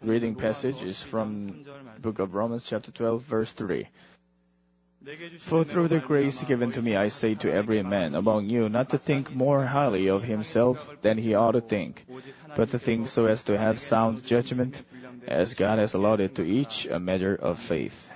reading passage is from the book of Romans chapter 12, verse 3. For through the grace given to me, I say to every man among you not to think more highly of himself than he ought to think, but to think so as to have sound judgment, as God has allotted to each a measure of faith.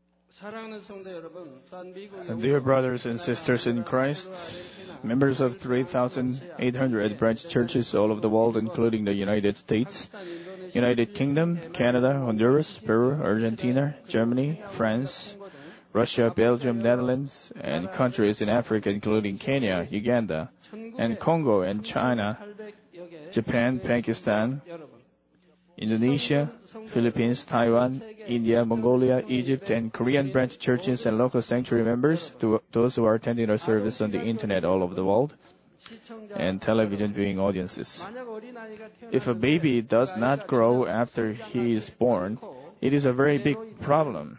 Dear brothers and sisters in Christ, members of 3,800 branch churches all over the world, including the United States, United Kingdom, Canada, Honduras, Peru, Argentina, Germany, France, Russia, Belgium, Netherlands, and countries in Africa, including Kenya, Uganda, and Congo, and China, Japan, Pakistan, Indonesia, Philippines, Taiwan, India, Mongolia, Egypt, and Korean branch churches and local sanctuary members, to those who are attending our service on the internet all over the world, and television viewing audiences. If a baby does not grow after he is born, it is a very big problem.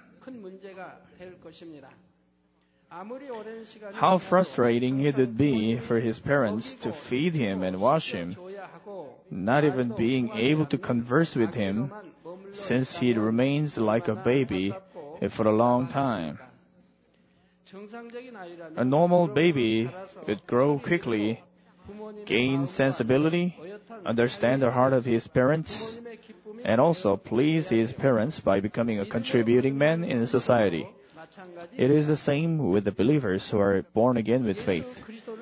How frustrating it would be for his parents to feed him and wash him, not even being able to converse with him, since he remains like a baby for a long time. A normal baby would grow quickly, gain sensibility, understand the heart of his parents, and also please his parents by becoming a contributing man in society. It is the same with the believers who are born again with faith.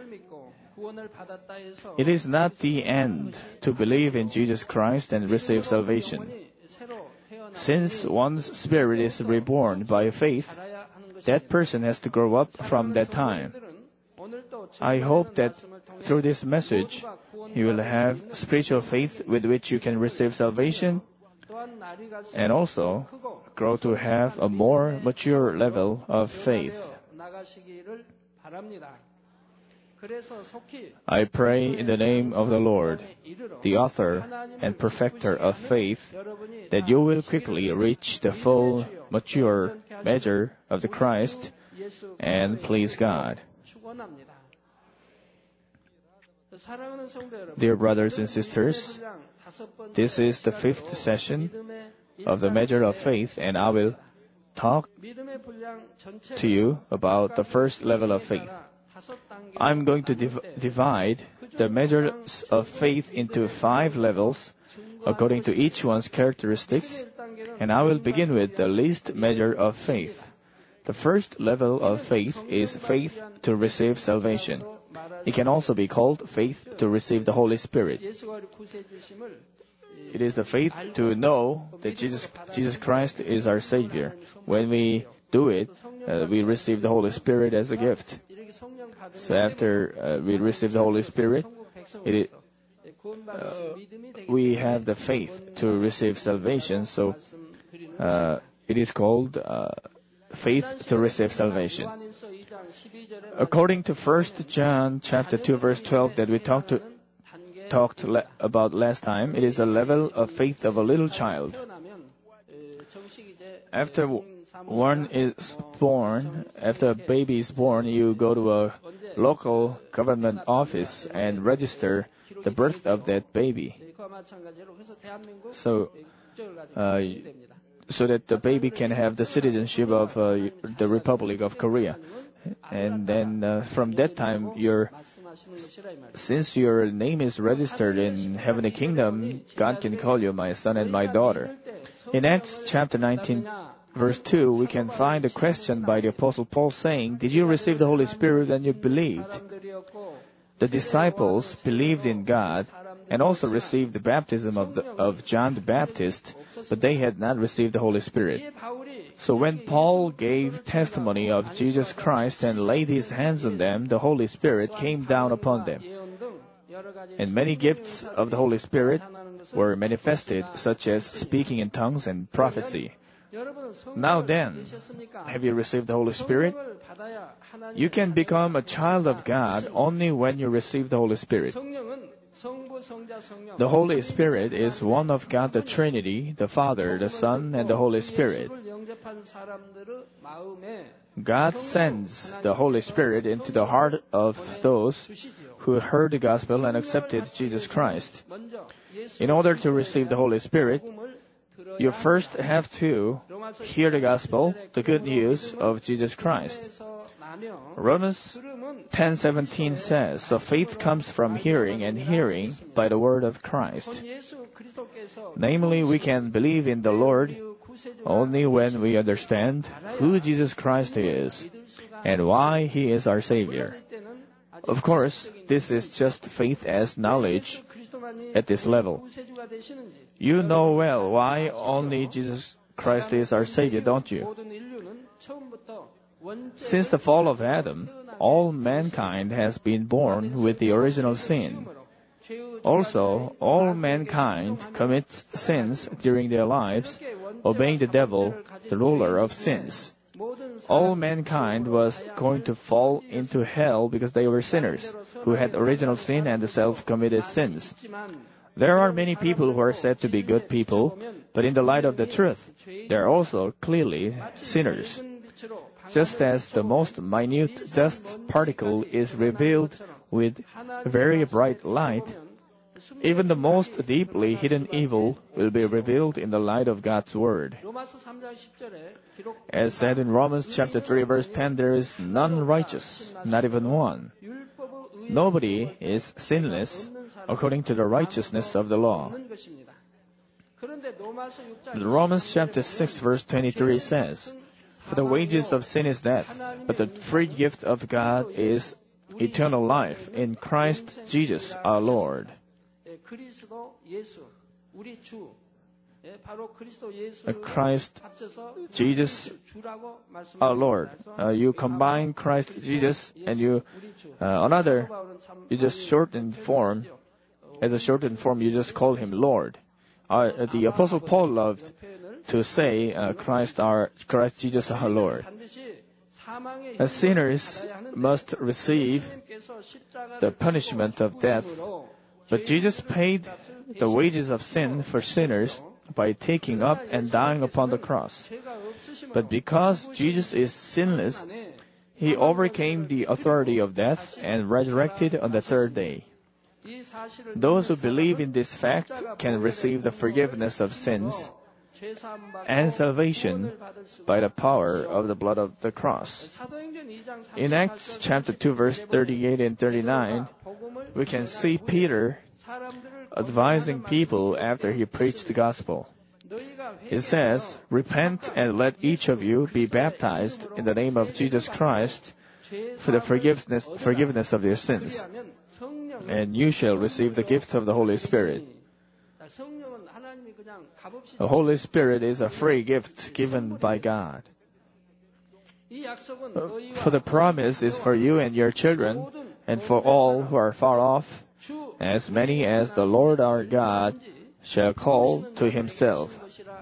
It is not the end to believe in Jesus Christ and receive salvation. Since one's spirit is reborn by faith, that person has to grow up from that time. I hope that through this message, you will have spiritual faith with which you can receive salvation, and also grow to have a more mature level of faith. I pray in the name of the Lord, the author and perfecter of faith, that you will quickly reach the full, mature measure of the Christ and please God. Dear brothers and sisters, this is the 5th session of the measure of faith, and I will talk to you about the first level of faith. I'm going to divide the measures of faith into 5 levels according to each one's characteristics, and I will begin with the least measure of faith. The first level of faith is faith to receive salvation. It can also be called faith to receive the Holy Spirit. It is the faith to know that Jesus Christ is our Savior. When we do it, we receive the Holy Spirit as a gift. So after we receive the Holy Spirit, we have the faith to receive salvation. So it is called faith to receive salvation. According to 1 John chapter 2 verse 12 that we talked about last time, it is the level of faith of a little child. After a baby is born, you go to a local government office and register the birth of that baby. So that the baby can have the citizenship of the Republic of Korea. And then from that time, since your name is registered in Heavenly Kingdom, God can call you my son and my daughter. In Acts chapter 19, verse 2, we can find a question by the Apostle Paul saying, "Did you receive the Holy Spirit when you believed?" The disciples believed in God and also received the baptism of John the Baptist, but they had not received the Holy Spirit. So when Paul gave testimony of Jesus Christ and laid his hands on them, the Holy Spirit came down upon them. And many gifts of the Holy Spirit were manifested, such as speaking in tongues and prophecy. Now then, have you received the Holy Spirit? You can become a child of God only when you receive the Holy Spirit. The Holy Spirit is one of God the Trinity, the Father, the Son, and the Holy Spirit. God sends the Holy Spirit into the heart of those who heard the gospel and accepted Jesus Christ. In order to receive the Holy Spirit, you first have to hear the gospel, the good news of Jesus Christ. Romans 10:17 says, so faith comes from hearing, and hearing by the word of Christ. Namely, we can believe in the Lord only when we understand who Jesus Christ is and why He is our Savior. Of course, this is just faith as knowledge at this level. You know well why only Jesus Christ is our Savior, don't you? Since the fall of Adam, all mankind has been born with the original sin. Also, all mankind commits sins during their lives, obeying the devil, the ruler of sins. All mankind was going to fall into hell because they were sinners, who had original sin and self-committed sins. There are many people who are said to be good people, but in the light of the truth, they are also clearly sinners. Just as the most minute dust particle is revealed with very bright light, even the most deeply hidden evil will be revealed in the light of God's Word. As said in Romans chapter 3 verse 10, there is none righteous, not even one. Nobody is sinless according to the righteousness of the law. Romans chapter 6 verse 23 says, for the wages of sin is death, but the free gift of God is eternal life in Christ Jesus our Lord. Christ Jesus our Lord. You combine Christ Jesus and you just shorten form. As a shortened form, you just call Him Lord. The Apostle Paul loved to say Christ Jesus our Lord. As sinners must receive the punishment of death, but Jesus paid the wages of sin for sinners by taking up and dying upon the cross. But because Jesus is sinless, He overcame the authority of death and resurrected on the third day. Those who believe in this fact can receive the forgiveness of sins and salvation by the power of the blood of the cross. In Acts chapter 2 verse 38 and 39, we can see Peter advising people after he preached the gospel. It says, repent and let each of you be baptized in the name of Jesus Christ for the forgiveness of your sins, and you shall receive the gift of the Holy Spirit. The Holy Spirit is a free gift given by God. For the promise is for you and your children, and for all who are far off, as many as the Lord our God shall call to Himself.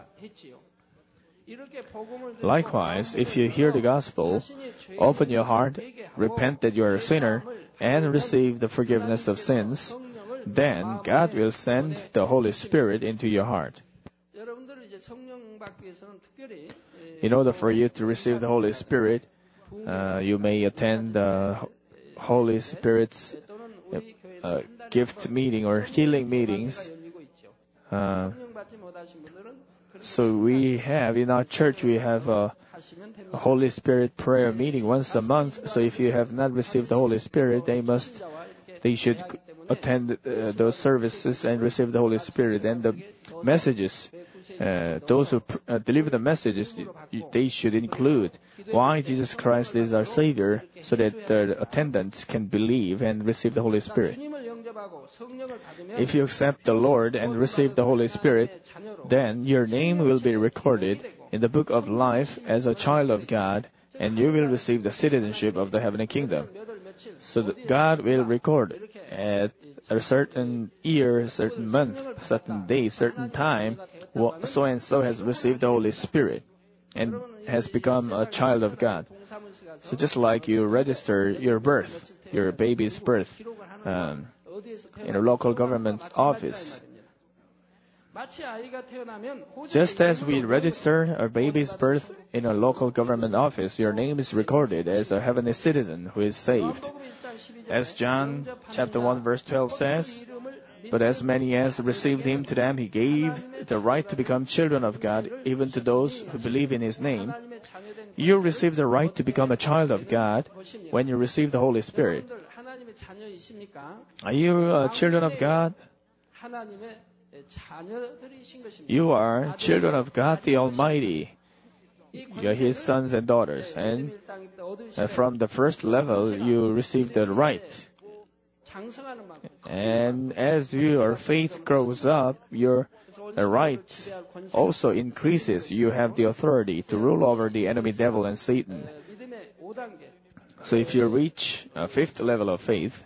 Likewise, if you hear the gospel, open your heart, repent that you are a sinner, and receive the forgiveness of sins, then God will send the Holy Spirit into your heart. In order for you to receive the Holy Spirit, you may attend the Holy Spirit's gift meeting or healing meetings. So we have, in our church, we have a Holy Spirit prayer meeting once a month. So if you have not received the Holy Spirit, they should attend those services and receive the Holy Spirit. And the messages, those who deliver the messages, they should include why Jesus Christ is our Savior, so that the attendants can believe and receive the Holy Spirit. If you accept the Lord and receive the Holy Spirit, then your name will be recorded in the book of life as a child of God, and you will receive the citizenship of the heavenly kingdom. So that God will record at a certain year, certain month, certain day, certain time, so and so has received the Holy Spirit and has become a child of God. So just like you register your birth, your baby's birth, in a local government office. Just as we register our baby's birth in a local government office, your name is recorded as a heavenly citizen who is saved. As John chapter 1 verse 12 says, But as many as received him, to them he gave the right to become children of God, even to those who believe in his name. You receive the right to become a child of God when you receive the Holy Spirit. Are you children of God? You are children of God the Almighty. You are His sons and daughters. And from the first level, you receive the right. And as your faith grows up, your right also increases. You have the authority to rule over the enemy devil and Satan. So if you reach a fifth level of faith,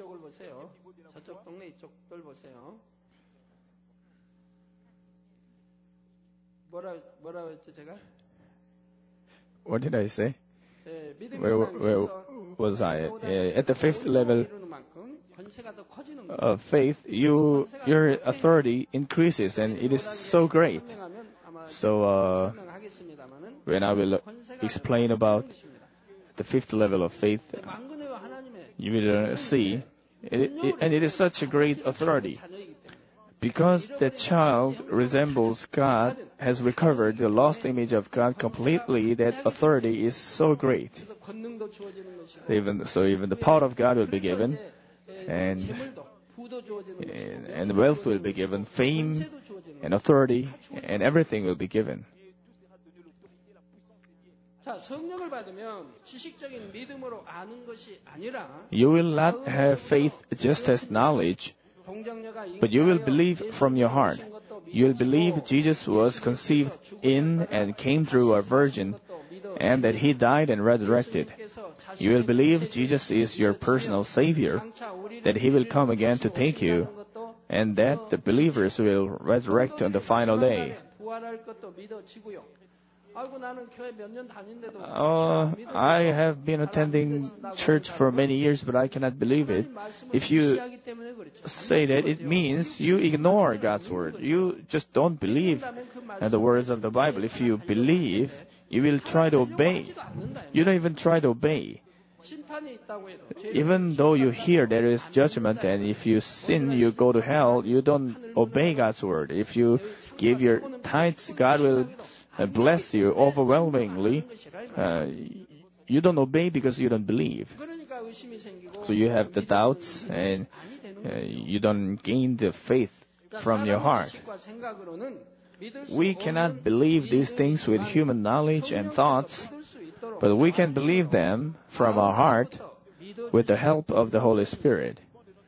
what did I say? Where was I? At the fifth level of faith, your authority increases, and it is so great. So when I will explain about the fifth level of faith, you will see, and it is such a great authority. Because the child resembles God, has recovered the lost image of God completely, that authority is so great. Even the power of God will be given, and wealth will be given, fame and authority, and everything will be given. You will not have faith just as knowledge, but you will believe from your heart. You will believe Jesus was conceived in and came through a virgin, and that He died and resurrected. You will believe Jesus is your personal Savior, that He will come again to take you, and that the believers will resurrect on the final day. I have been attending church for many years, but I cannot believe it. If you say that, it means you ignore God's word. You just don't believe the words of the Bible. If you believe, you will try to obey. You don't even try to obey. Even though you hear there is judgment, and if you sin, you go to hell, you don't obey God's word. If you give your tithes, God will bless you overwhelmingly. You don't obey because you don't believe. So you have the doubts, and you don't gain the faith from your heart. We cannot believe these things with human knowledge and thoughts, but we can believe them from our heart with the help of the Holy Spirit.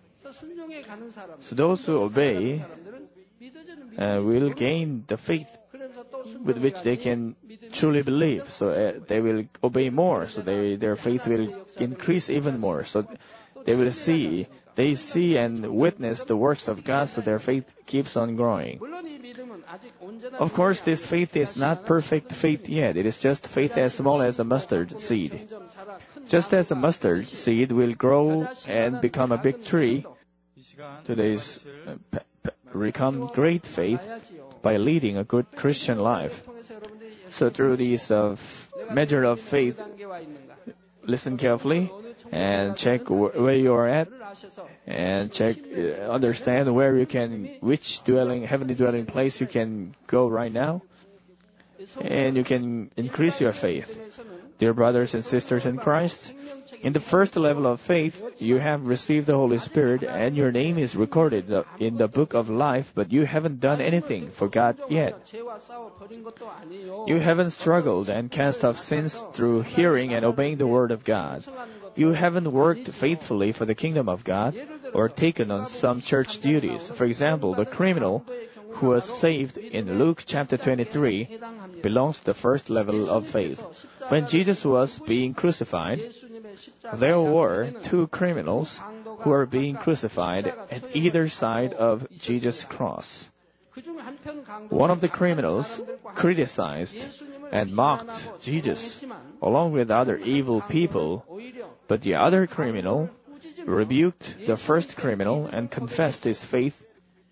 So those who obey will gain the faith with which they can truly believe. So they will obey more. So their faith will increase even more. So they see and witness the works of God, so their faith keeps on growing. Of course, this faith is not perfect faith yet. It is just faith as small as a mustard seed. Just as a mustard seed will grow and become a big tree, today's become great faith by leading a good Christian life. So through these measure of faith, listen carefully and check where you are at, and understand where you can, which heavenly dwelling place you can go right now, and you can increase your faith. Dear brothers and sisters in Christ, in the first level of faith, you have received the Holy Spirit, and your name is recorded in the book of life, but you haven't done anything for God yet. You haven't struggled and cast off sins through hearing and obeying the Word of God. You haven't worked faithfully for the kingdom of God or taken on some church duties. For example, the criminal who was saved in Luke chapter 23 belongs to the first level of faith. When Jesus was being crucified, there were two criminals who were being crucified at either side of Jesus' cross. One of the criminals criticized and mocked Jesus along with other evil people, but the other criminal rebuked the first criminal and confessed his faith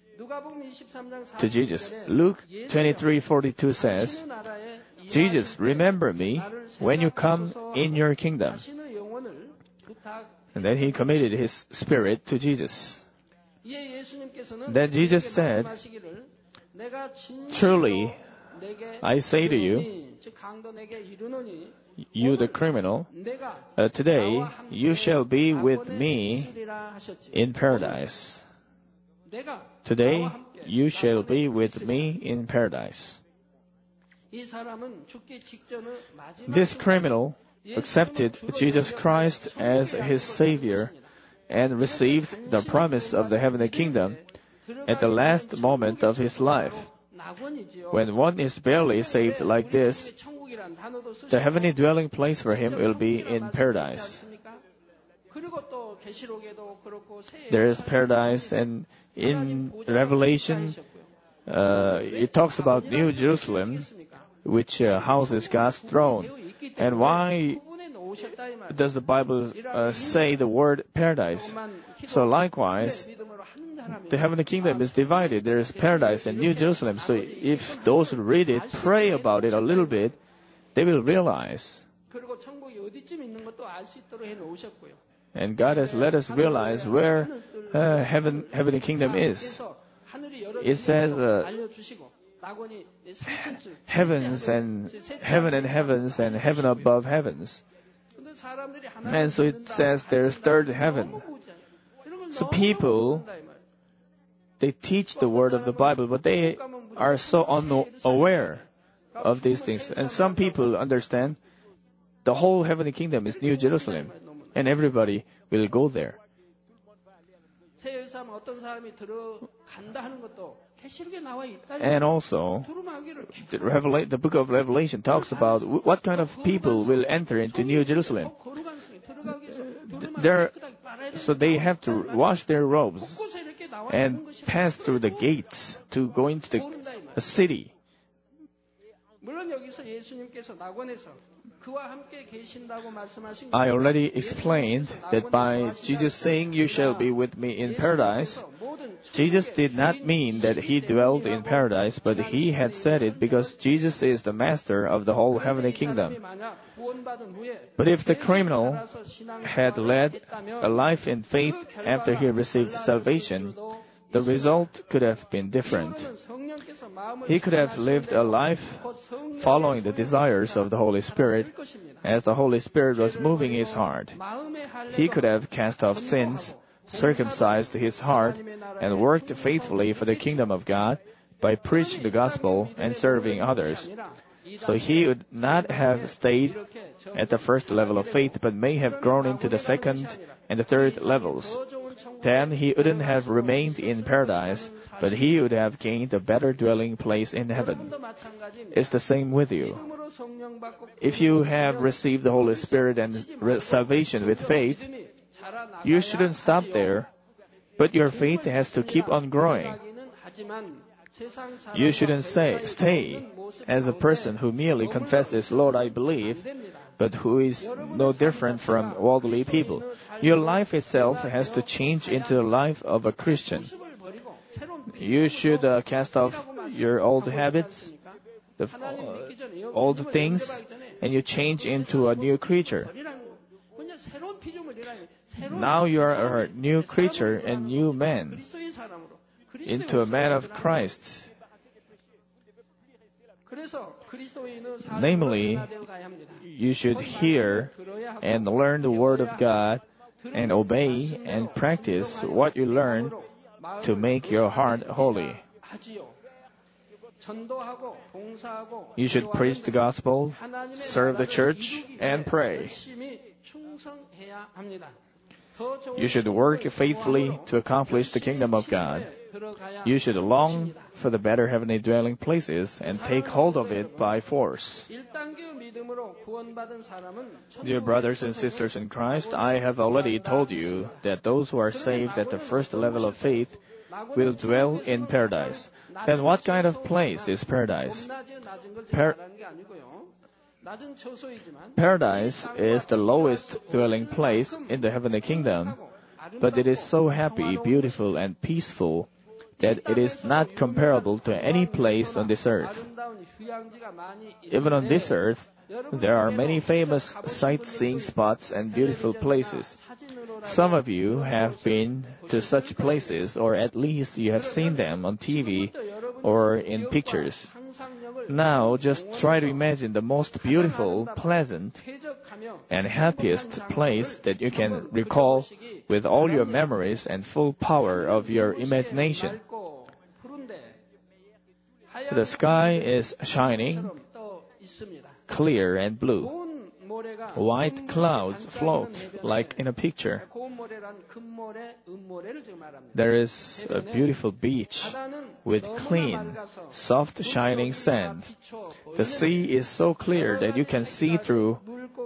to Jesus. Luke 23:42 says, Jesus, remember me when you come in your kingdom. And then he committed his spirit to Jesus. Then Jesus said, "Truly, I say to you, you the criminal, today you shall be with me in paradise. Today you shall be with me in paradise." This criminal accepted Jesus Christ as his Savior and received the promise of the heavenly kingdom at the last moment of his life. When one is barely saved like this, the heavenly dwelling place for him will be in paradise. There is paradise, and in Revelation, it talks about New Jerusalem, which houses God's throne. And why does the Bible say the word paradise? So likewise, the heavenly kingdom is divided. There is paradise and New Jerusalem. So if those who read it pray about it a little bit, they will realize. And God has let us realize where heavenly kingdom is. It says heavens and heaven and heavens and heaven above heavens. And so it says there's third heaven. So people, they teach the word of the Bible, but they are so unaware of these things. And some people understand the whole heavenly kingdom is New Jerusalem, and everybody will go there. And also, the book of Revelation talks about what kind of people will enter into New Jerusalem. So they have to wash their robes and pass through the gates to go into the city. I already explained that by Jesus saying, "You shall be with me in paradise," Jesus did not mean that he dwelled in paradise, but he had said it because Jesus is the master of the whole heavenly kingdom. But if the criminal had led a life in faith after he received salvation, the result could have been different. He could have lived a life following the desires of the Holy Spirit as the Holy Spirit was moving his heart. He could have cast off sins, circumcised his heart, and worked faithfully for the kingdom of God by preaching the gospel and serving others. So he would not have stayed at the first level of faith, but may have grown into the second and the third levels. Then he wouldn't have remained in paradise, but he would have gained a better dwelling place in heaven. It's the same with you. If you have received the Holy Spirit and salvation with faith, you shouldn't stop there, but your faith has to keep on growing. You shouldn't stay as a person who merely confesses, "Lord, I believe," but who is no different from worldly people. Your life itself has to change into the life of a Christian. You should cast off your old habits, the old things, and you change into a new creature. Now you are a new creature and new man, into a man of Christ. Namely, you should hear and learn the Word of God and obey and practice what you learn to make your heart holy. You should preach the gospel, serve the church, and pray. You should work faithfully to accomplish the kingdom of God. You should long for the better heavenly dwelling places and take hold of it by force. Dear brothers and sisters in Christ, I have already told you that those who are saved at the first level of faith will dwell in paradise. Then what kind of place is paradise? Paradise is the lowest dwelling place in the heavenly kingdom, but it is so happy, beautiful, and peaceful that it is not comparable to any place on this earth. Even on this earth, there are many famous sightseeing spots and beautiful places. Some of you have been to such places, or at least you have seen them on TV or in pictures. Now, just try to imagine the most beautiful, pleasant, and happiest place that you can recall with all your memories and full power of your imagination. The sky is shining, clear and blue. White clouds float like in a picture. There is a beautiful beach with clean, soft shining sand. The sea is so clear that you can see through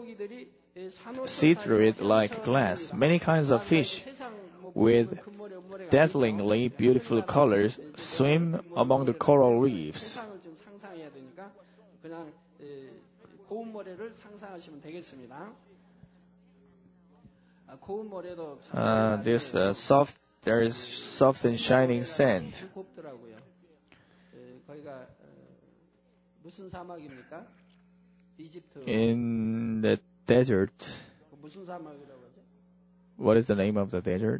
it like glass. Many kinds of fish with dazzlingly beautiful colors swim among the coral reefs. There is soft and shining sand. In the desert. What is the name of the desert?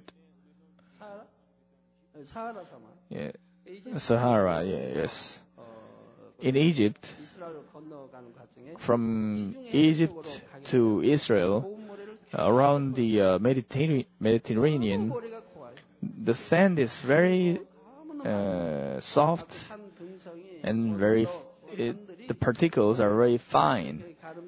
Yeah. Sahara, yes. In Egypt, from Egypt to Israel, around the Mediterranean, the sand is very soft and the particles are very fine,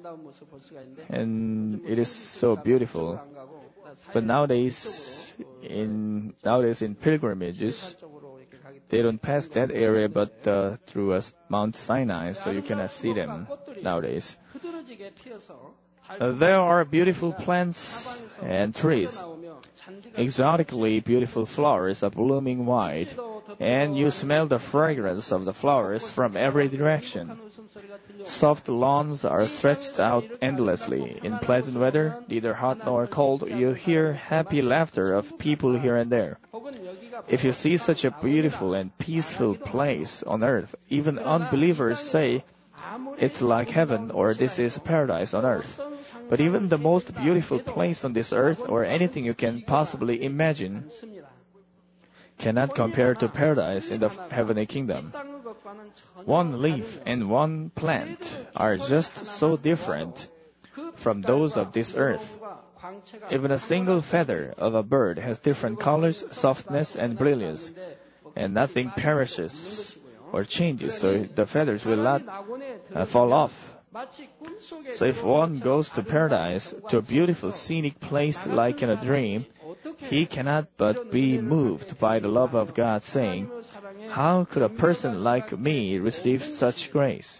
and it is so beautiful. But nowadays in pilgrimages, they don't pass that area, but through Mount Sinai, so you cannot see them nowadays. There are beautiful plants and trees. Exotically beautiful flowers are blooming white, and you smell the fragrance of the flowers from every direction. Soft lawns are stretched out endlessly. In pleasant weather, neither hot nor cold, you hear happy laughter of people here and there. If you see such a beautiful and peaceful place on earth, even unbelievers say, it's like heaven, or this is paradise on earth. But even the most beautiful place on this earth, or anything you can possibly imagine, cannot compare to paradise in the heavenly kingdom. One leaf and one plant are just so different from those of this earth. Even a single feather of a bird has different colors, softness, and brilliance, and nothing perishes or changes, so the feathers will not fall off. So if one goes to paradise, to a beautiful scenic place like in a dream, he cannot but be moved by the love of God, saying, how could a person like me receive such grace?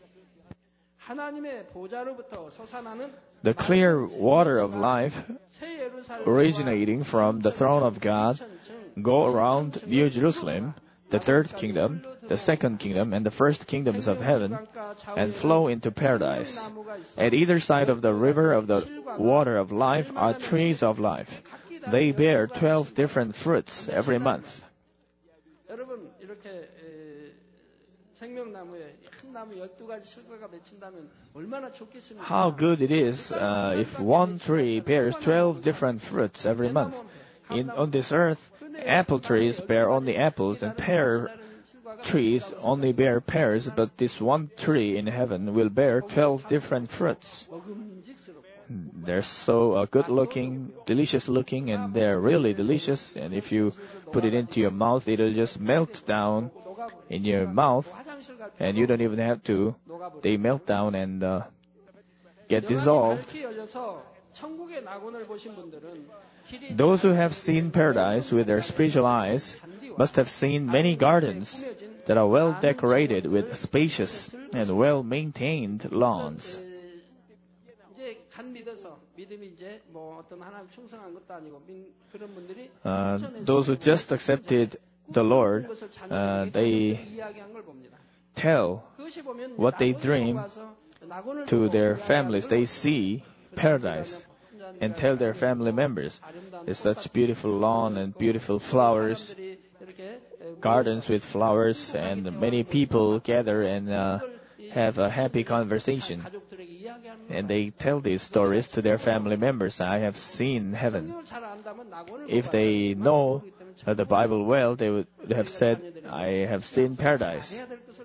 The clear water of life, originating from the throne of God, go around New Jerusalem, the third kingdom, the second kingdom, and the first kingdoms of heaven, and flow into paradise. At either side of the river of the water of life are trees of life. They bear 12 different fruits every month. How good it is if one tree bears 12 different fruits every month. On this earth, apple trees bear only apples, and pear trees only bear pears, but this one tree in heaven will bear 12 different fruits. They're so good looking, delicious looking, and they're really delicious. And if you put it into your mouth, it'll just melt down in your mouth, and you don't even have to. They melt down and get dissolved. Those who have seen paradise with their spiritual eyes must have seen many gardens that are well decorated with spacious and well-maintained lawns. Those who just accepted the Lord, they tell what they dream to their families. They see paradise and tell their family members, it's such beautiful lawn and beautiful flowers, gardens with flowers, and many people gather and have a happy conversation. And they tell these stories to their family members. I have seen heaven. If they know the Bible well, they would have said, I have seen paradise.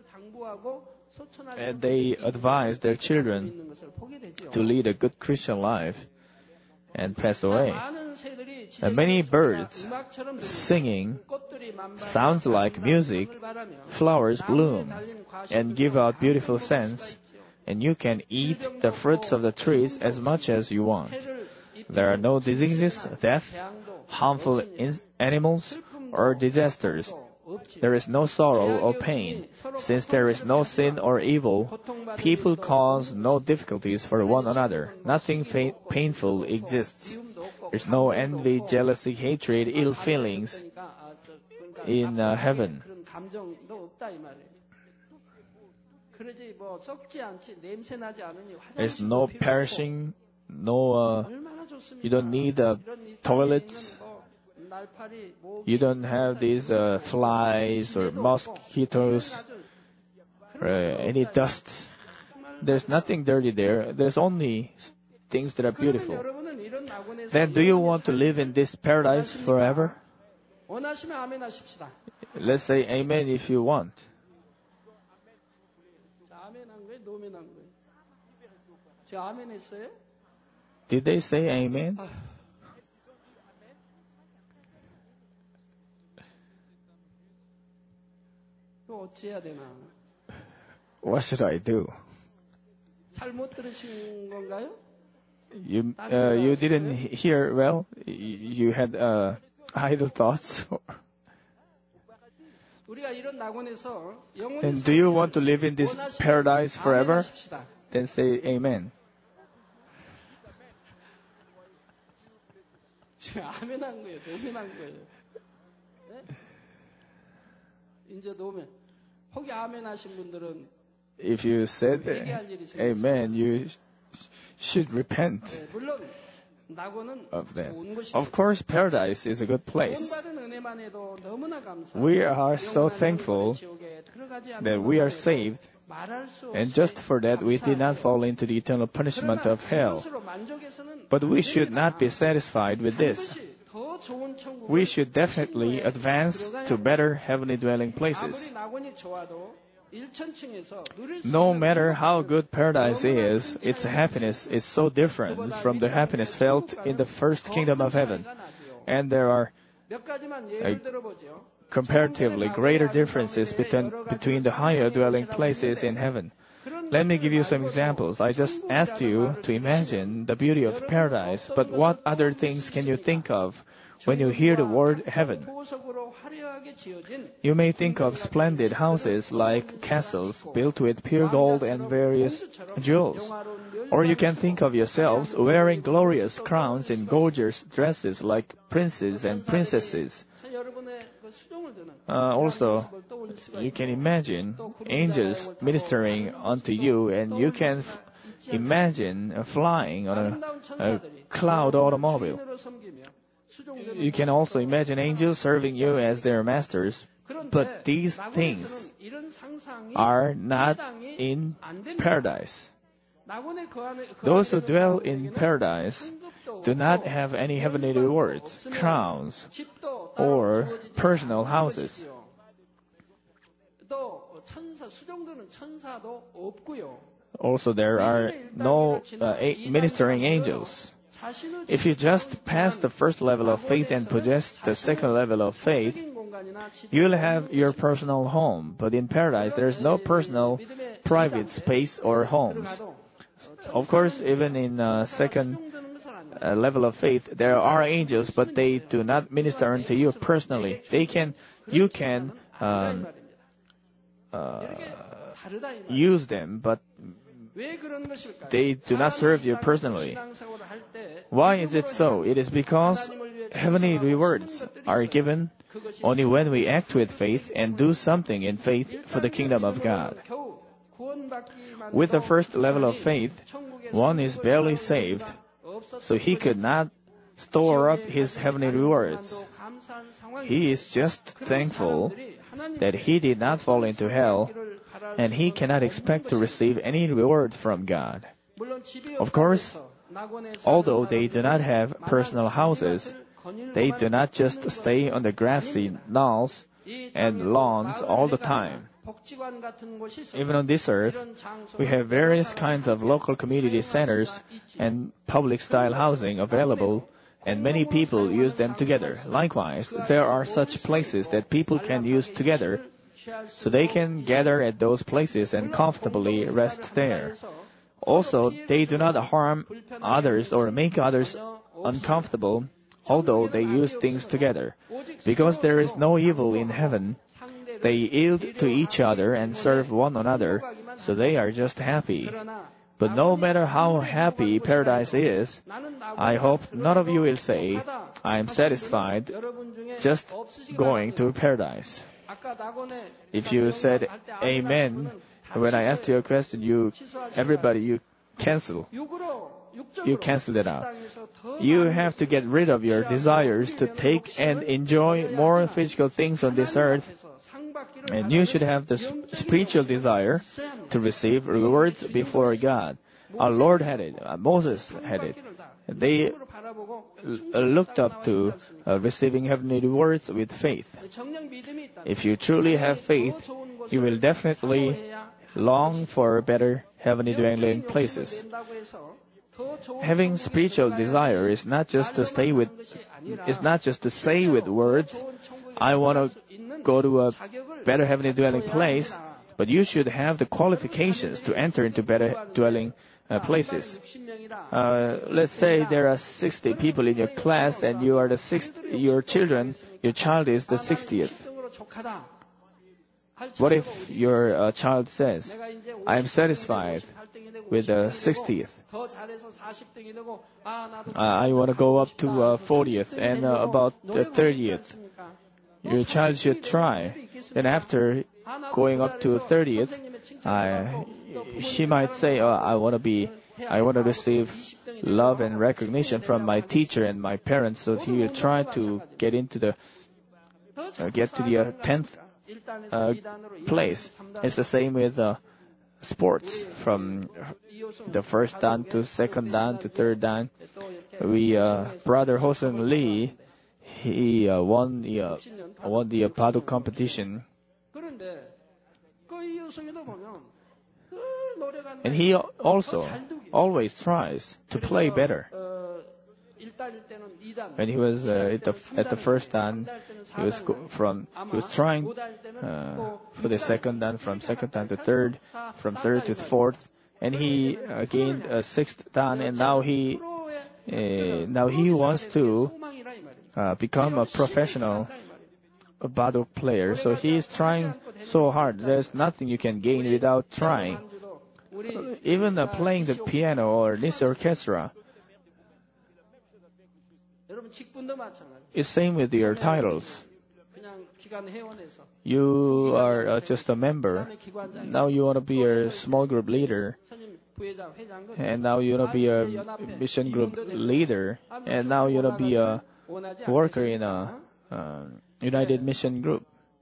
And they advise their children to lead a good Christian life and pass away. And many birds singing sounds like music, flowers bloom and give out beautiful scents, and you can eat the fruits of the trees as much as you want. There are no diseases, death, harmful animals, or disasters. There is no sorrow or pain. Since there is no sin or evil, people cause no difficulties for one another. Nothing painful exists. There's no envy, jealousy, hatred, ill feelings in heaven. There's no perishing, you don't need toilets. You don't have these flies or mosquitoes or any dust. There's nothing dirty there. There's only things that are beautiful. Then do you want to live in this paradise forever? Let's say amen if you want. Did they say amen? What should I do? You didn't hear well? You had idle thoughts? And do you want to live in this paradise forever? Then say amen. If you said amen, you should repent of that. Of course, paradise is a good place. We are so thankful that we are saved, and just for that we did not fall into the eternal punishment of hell. But we should not be satisfied with this. We should definitely advance to better heavenly dwelling places. No matter how good paradise is, its happiness is so different from the happiness felt in the first kingdom of heaven. And there are comparatively greater differences between the higher dwelling places in heaven. Let me give you some examples. I just asked you to imagine the beauty of paradise, but what other things can you think of when you hear the word heaven? You may think of splendid houses like castles built with pure gold and various jewels. Or you can think of yourselves wearing glorious crowns and gorgeous dresses like princes and princesses. Also, you can imagine angels ministering unto you, and you can imagine flying on a cloud automobile. You can also imagine angels serving you as their masters, but these things are not in paradise. Those who dwell in paradise do not have any heavenly rewards, crowns, or personal houses. Also, there are no ministering angels. If you just pass the first level of faith and possess the second level of faith, you'll have your personal home. But in paradise, there is no personal, private space or homes. Of course, even in second level of faith, there are angels, but they do not minister unto you personally. You can use them, but they do not serve you personally. Why is it so? It is because heavenly rewards are given only when we act with faith and do something in faith for the kingdom of God. With the first level of faith, one is barely saved, so he could not store up his heavenly rewards. He is just thankful that he did not fall into hell, and he cannot expect to receive any reward from God. Of course, although they do not have personal houses, they do not just stay on the grassy knolls and lawns all the time. Even on this earth, we have various kinds of local community centers and public-style housing available, and many people use them together. Likewise, there are such places that people can use together, so they can gather at those places and comfortably rest there. Also, they do not harm others or make others uncomfortable, although they use things together. Because there is no evil in heaven, they yield to each other and serve one another, so they are just happy. But no matter how happy paradise is, I hope none of you will say, I am satisfied just going to paradise. If you said Amen, when I asked you a question, you cancel it out. You have to get rid of your desires to take and enjoy more physical things on this earth, and you should have the spiritual desire to receive rewards before God. Our Lord had it. Moses had it. They looked up to receiving heavenly rewards with faith. If you truly have faith, you will definitely long for better heavenly dwelling places. Having spiritual desire is not just to say with words, I want to go to a better heavenly dwelling place, but you should have the qualifications to enter into better dwelling places. Let's say there are 60 people in your class and you are the your child is the 60th. What if your child says, I am satisfied with the 60th. I want to go up to 40th and about the 30th. Your child should try. Then after going up to 30th, she might say, I want to receive love and recognition from my teacher and my parents. So he will try to get to the 10th place. It's the same with sports, from the first dan to second dan to third dan. Brother Hosung Lee, he won the Baduk competition, and he also always tries to play better. When he was at the first dan, he was trying for the second dan, from second dan to third, from third to fourth, and he gained a sixth dan, and now he wants to become a professional baduk player. So he is trying so hard. There's nothing you can gain without trying. Even playing the piano or this orchestra. It's same with your titles. You are just a member. Now you want to be a small group leader. And now you want to be a mission group leader. And now you want to be a worker in a United Mission Group.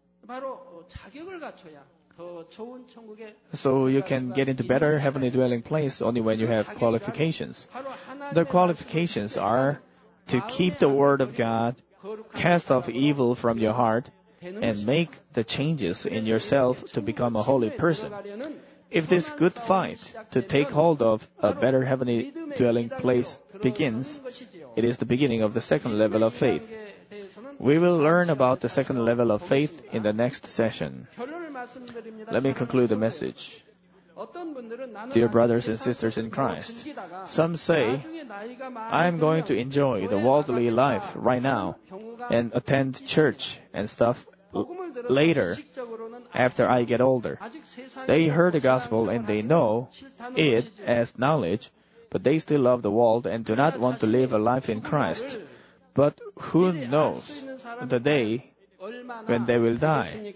So you can get into better heavenly dwelling place only when you have qualifications. The qualifications are to keep the word of God, cast off evil from your heart, and make the changes in yourself to become a holy person. If this good fight to take hold of a better heavenly dwelling place begins, it is the beginning of the second level of faith. We will learn about the second level of faith in the next session. Let me conclude the message. Dear brothers and sisters in Christ, some say, I am going to enjoy the worldly life right now and attend church and stuff later, after I get older. They heard the gospel and they know it as knowledge, but they still love the world and do not want to live a life in Christ. But who knows the day when they will die?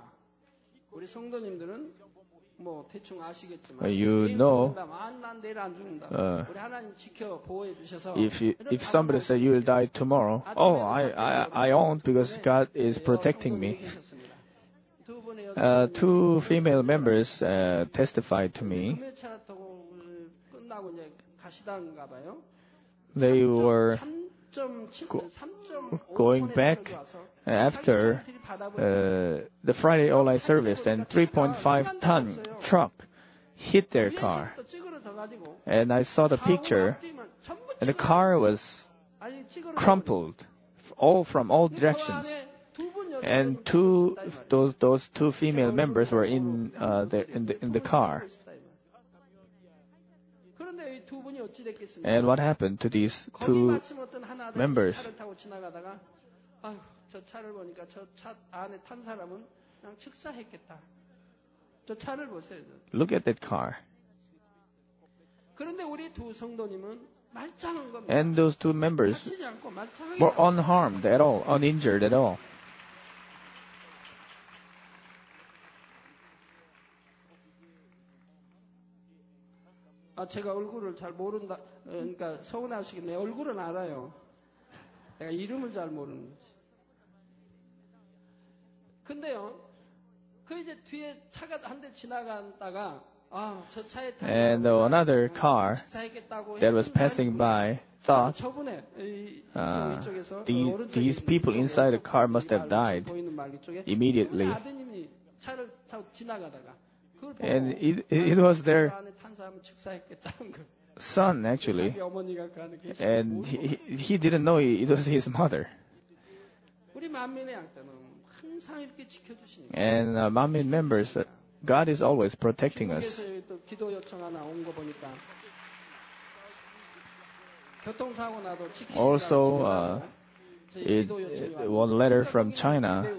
You know, if somebody says you will die tomorrow, I won't because God is protecting me. 2 female members testified to me they were going back after the Friday All-Night service, and 3.5-ton truck hit their car. And I saw the picture, and the car was crumpled from all directions. And those two female members were in the car. And what happened to these two members? Look at that car. And those two members were unharmed at all, uninjured at all. 제가 얼굴을 잘 모른다, 그러니까 서운하시겠네. 얼굴은 알아요. 내가 이름을 잘 모르는 거지. 근데요, 그 이제 뒤에 차가 한 대 지나가다가, 저 차에 And another car that was passing by thought these people inside the car must have died immediately. And it was their son, actually. And he didn't know it was his mother. And Manmin members, God is always protecting us. Also, one letter from China,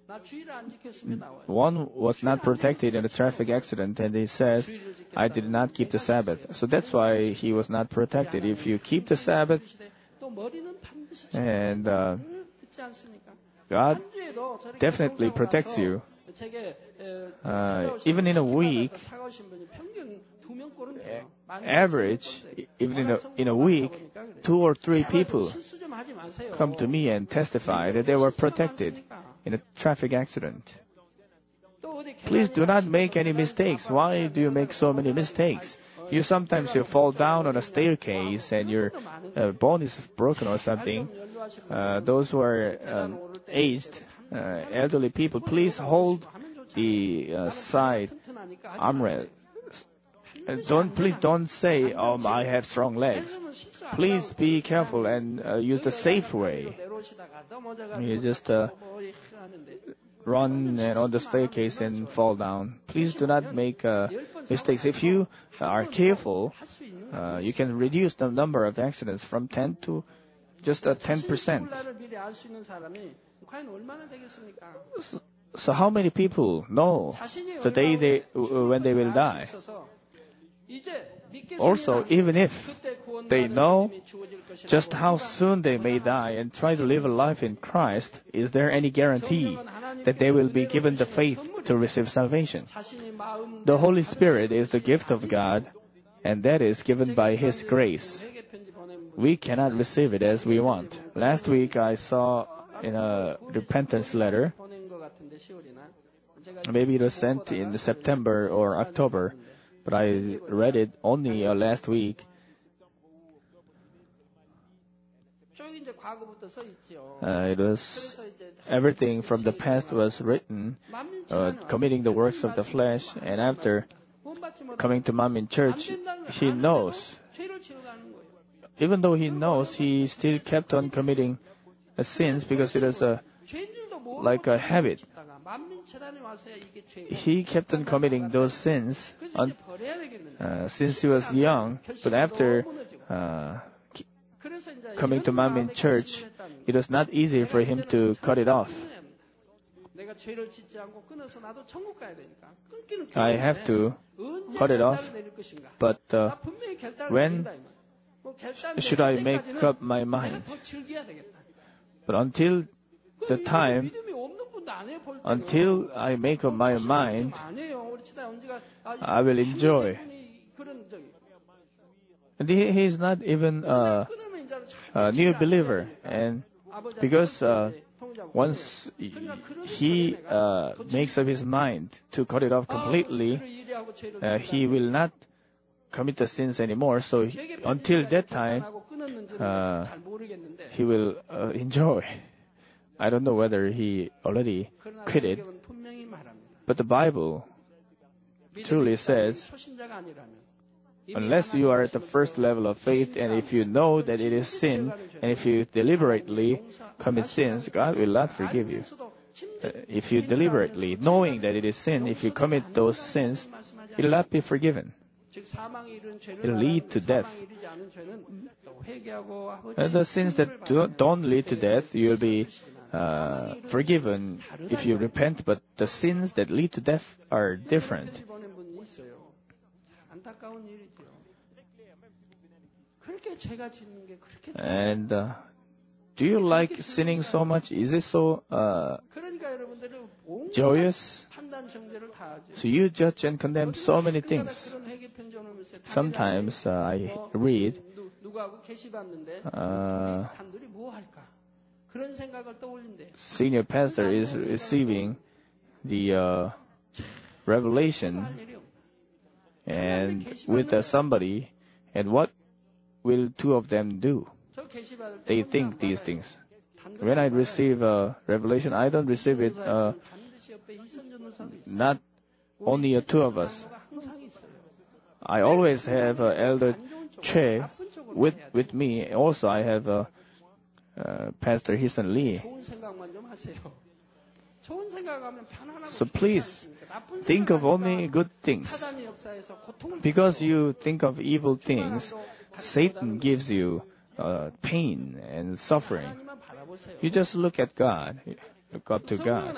one was not protected in a traffic accident, and he says, I did not keep the Sabbath. So that's why he was not protected. If you keep the Sabbath, and God definitely protects you. Even in a week, average, even in a week, 2 or 3 people come to me and testify that they were protected in a traffic accident. Please do not make any mistakes. Why do you make so many mistakes? Sometimes you fall down on a staircase and your bone is broken or something. Those who are aged, elderly people, please hold the side armrest. Please don't say, I have strong legs. Please be careful and use the safe way. You just run on the staircase and fall down. Please do not make mistakes. If you are careful, you can reduce the number of accidents from 10 to just 10%. So how many people know the day when they will die? Also, even if they know just how soon they may die and try to live a life in Christ, is there any guarantee that they will be given the faith to receive salvation? The Holy Spirit is the gift of God, and that is given by His grace. We cannot receive it as we want. Last week I saw in a repentance letter, maybe it was sent in September or October, but I read it only last week. It was everything from the past was written, committing the works of the flesh, and after coming to Manmin Church, he knows. Even though he knows, he still kept on committing sins because it was like a habit. He kept on committing those sins since he was young, but after coming to Manmin Church, it was not easy for him to cut it off. I have to cut it off, but when should I make up my mind? But until the time, until I make up my mind, I will enjoy. And he is not even a new believer, and because once he makes up his mind to cut it off completely, he will not commit the sins anymore. So until that time, he will enjoy. I don't know whether he already quit it, but the Bible truly says, unless you are at the first level of faith, and if you know that it is sin, and if you deliberately commit sins, God will not forgive you. If you deliberately, knowing that it is sin, if you commit those sins, it will not be forgiven. It will lead to death. And the sins that don't lead to death, you will be forgiven if you repent, but the sins that lead to death are different. And do you like sinning so much? Is it so joyous? So you judge and condemn so many things. Sometimes I read senior pastor is receiving the revelation and with somebody, and what will two of them do? They think these things. When I receive a revelation, I don't receive it not only two of us. I always have Elder Che with me. Also, I have Pastor Hisan Lee. So please, think of only good things. Because you think of evil things, Satan gives you pain and suffering. You just look at God. Look up to God.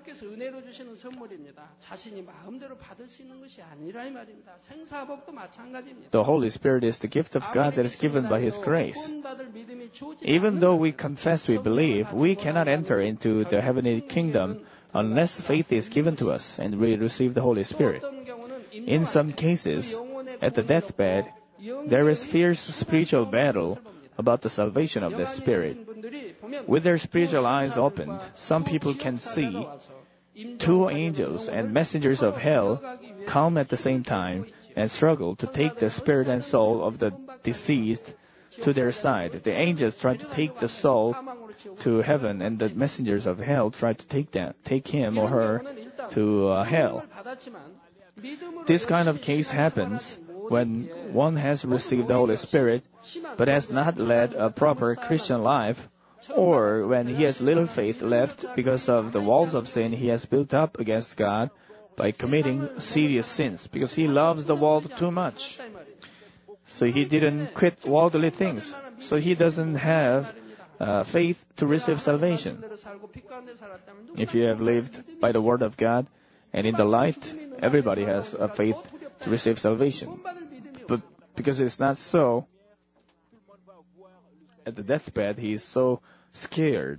The Holy Spirit is the gift of God that is given by His grace. Even though we confess we believe, we cannot enter into the heavenly kingdom unless faith is given to us and we receive the Holy Spirit. In some cases, at the deathbed, there is fierce spiritual battle about the salvation of the spirit. With their spiritual eyes opened, some people can see two angels and messengers of hell come at the same time and struggle to take the spirit and soul of the deceased to their side. The angels try to take the soul to heaven, and the messengers of hell try to take him or her to hell. This kind of case happens when one has received the Holy Spirit but has not led a proper Christian life, or when he has little faith left because of the walls of sin he has built up against God by committing serious sins, because he loves the world too much. So he didn't quit worldly things. So he doesn't have faith to receive salvation. If you have lived by the Word of God and in the light, everybody has a faith to receive salvation. But because it's not so, at the deathbed, he is so scared.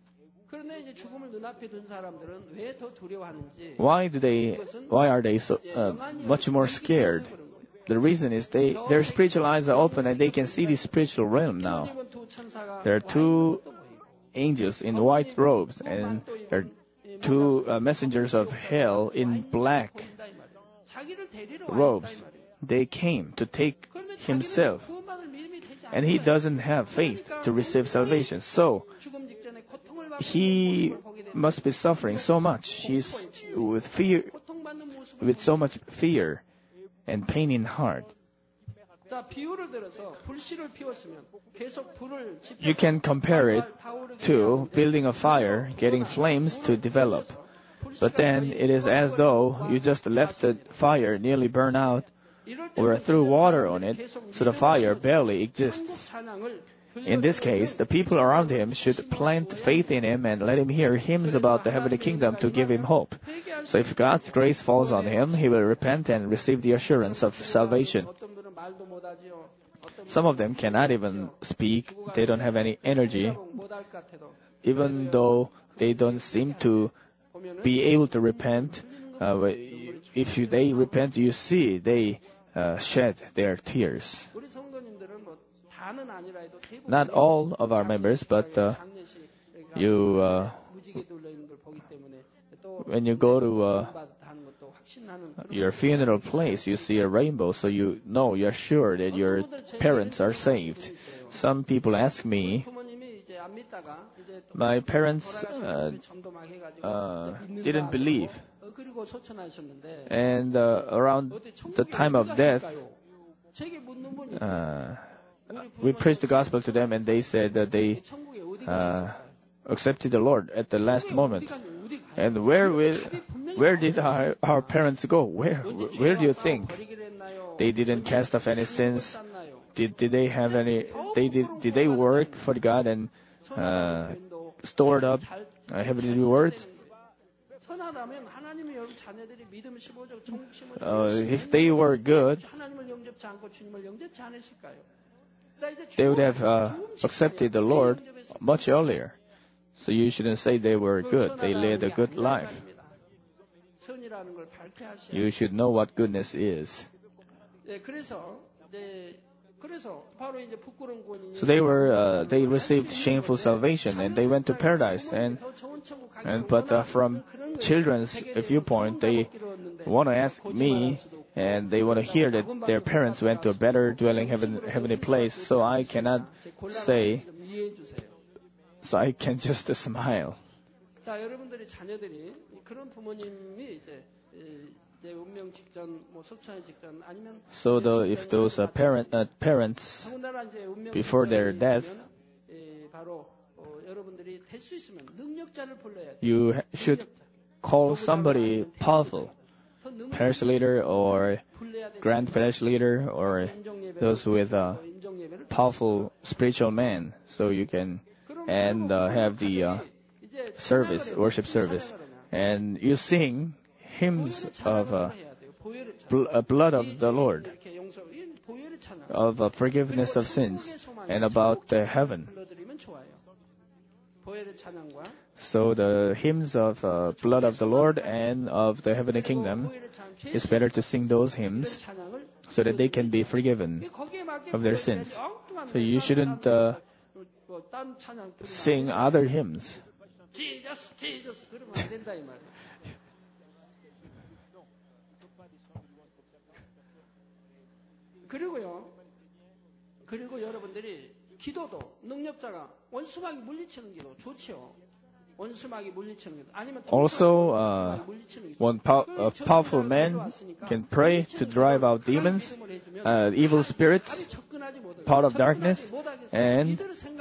Why are they so much more scared? The reason is their spiritual eyes are open and they can see the spiritual realm now. There are two angels in white robes, and there are two messengers of hell in black robes. They came to take himself, and he doesn't have faith to receive salvation. So he must be suffering so much. He's with so much fear and pain in heart. You can compare it to building a fire, getting flames to develop. But then it is as though you just left the fire nearly burn out or threw water on it, so the fire barely exists. In this case, the people around him should plant faith in him and let him hear hymns about the heavenly kingdom to give him hope. So if God's grace falls on him, he will repent and receive the assurance of salvation. Some of them cannot even speak. They don't have any energy. Even though they don't seem to be able to repent, if they repent, you see they shed their tears. Not all of our members, but when you go to 확신하는 your funeral place, you see a rainbow, so you know, you're sure that your parents are saved. Some people ask me, 부모님이 이제 안 믿다가 이제 또 my parents 돌아가신 점도 막 해가지고 이제 didn't believe. 그리고 소천하셨는데 And around the time of death, 제게 묻는 분이 we preached the gospel to them, and they said that they 천국에 어디 가셨을까요? accepted the Lord at the last moment. And where did our parents go? Where do you think? They didn't cast off any sins. Did they have any? Did they work for God and stored up heavenly rewards? 선하다면 하나님이 여러분 자녀들이 믿음 15적 정심을 If they were good, 하나님을 영접치 않고 주님을 영접치 않았을까요? they would have accepted the Lord much earlier. So you shouldn't say they were good. They led a good life. 선이라는 걸 밝혀하셔야 You should know what goodness is. 그래서 바로 이제 부끄러운 권인이 So they received shameful salvation and they went to paradise. But from children's viewpoint, they want to ask me and they want to hear that their parents went to a better dwelling heavenly place. So I cannot say. So I can just smile. 자, 여러분들의 자녀들이 그런 부모님이 이제 운명 직전, 속천의 직전 아니면 So if those parents before their death, 바로 여러분들이 될 수 있으면 능력자를 불러야 돼요. you should call somebody powerful, parish leader or grand parish leader or those with a powerful spiritual man, so you can have the worship service, and you sing hymns of blood of the Lord, of forgiveness of sins, and about heaven. So the hymns of blood of the Lord and of the heavenly kingdom, it's better to sing those hymns so that they can be forgiven of their sins. So you shouldn't sing other hymns. 그리고 여러분들이 기도도 능력자가 원수마귀 물리치는 기도 좋죠. 원수마귀 물리치는 기도 아니면 also a powerful man can pray to drive out demons, evil spirits, part of darkness, and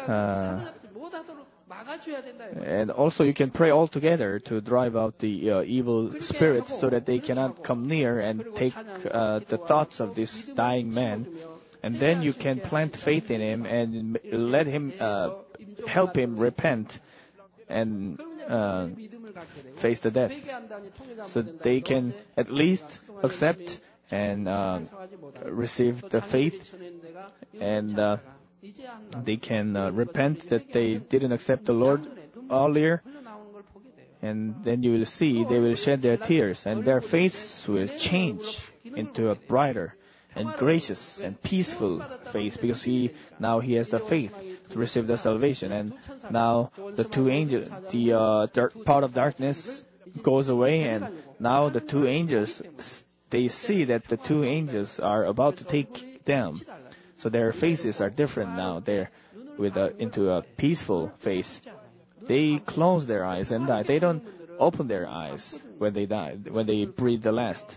also you can pray all together to drive out the evil spirits so that they cannot come near and take the thoughts of this dying man. And then you can plant faith in him and let him help him repent and face the death. So they can at least accept and receive the faith, and they can repent that they didn't accept the Lord earlier. And then you will see they will shed their tears and their faces will change into a brighter and gracious and peaceful face, because he has the faith to receive the salvation. And now the two angels, the part of darkness goes away, and now the two angels, they see that the two angels are about to take them. So their faces are different now. They're into a peaceful face. They close their eyes and die. They don't open their eyes when they die, when they breathe the last.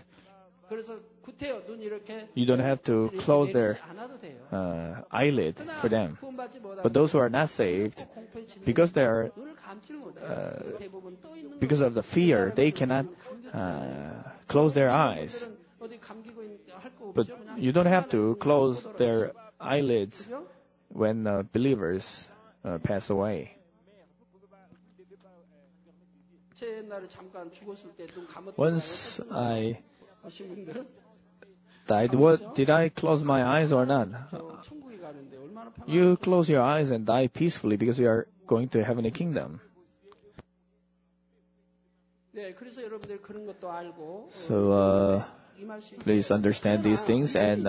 You don't have to close their eyelid for them. But those who are not saved, because they are because of the fear, they cannot close their eyes. But you don't have to close their eyelids when believers pass away. Once I died, did I close my eyes or not? You close your eyes and die peacefully because you are going to heavenly kingdom. So please understand these things and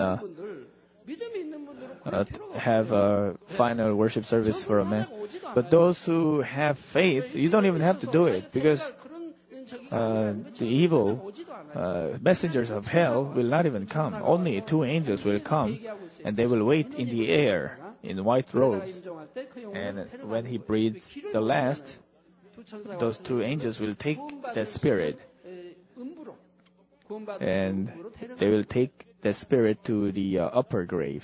have a final worship service for a man. But those who have faith, you don't even have to do it, because the evil messengers of hell will not even come. Only two angels will come, and they will wait in the air in white robes. And when he breathes the last, those two angels will take the spirit, and they will take the spirit to the upper grave.